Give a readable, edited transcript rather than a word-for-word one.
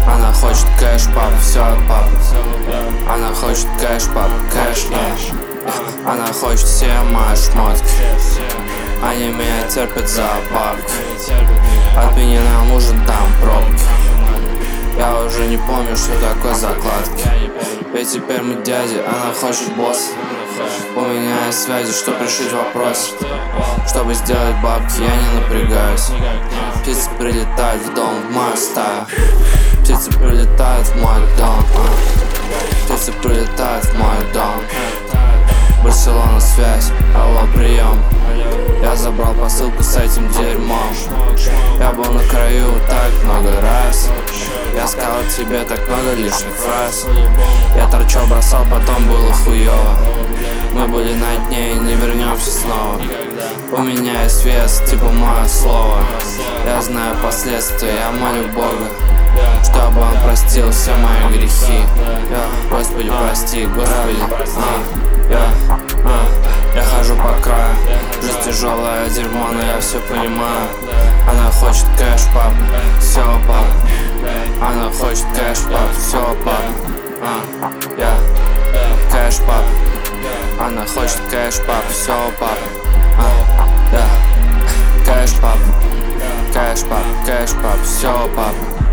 Она хочет кэш, пап, все от папы. Она хочет кэш, пап, кэш, Она хочет все мои шмотки. Они меня терпят за бабки. От меня нам нужен там пробки. Я уже не помню, что такое закладки. Ведь теперь мы дяди, она хочет босс. У меня есть связи, чтобы решить вопрос. Чтобы сделать бабки, я не напрягаюсь. Птицы прилетают в дом, в мою стаю. Птицы прилетают в мой дом. Птицы прилетают в мой дом. Барселона, связь, алло, прием. Я забрал посылку с этим дерьмом. Я был на краю так много раз. Я сказал тебе так много лишних фраз. Я торчал, бросал, потом было хуёво. Мы были на дне и не вернемся снова. У меня есть вес, типа мое слово. Я знаю последствия, я молю Бога, чтобы он простил все мои грехи. Господи, прости, Господи. Я хожу по краю. Жизнь тяжелая, дерьмо, но я все понимаю. Она хочет кэш, пап, все, пап. Она хочет кэш, пап, все, пап. Кэш, пап. Она хочет кэш, пап, все, пап. Кэш, пап. Кэш, пап, кэш, пап, все, пап.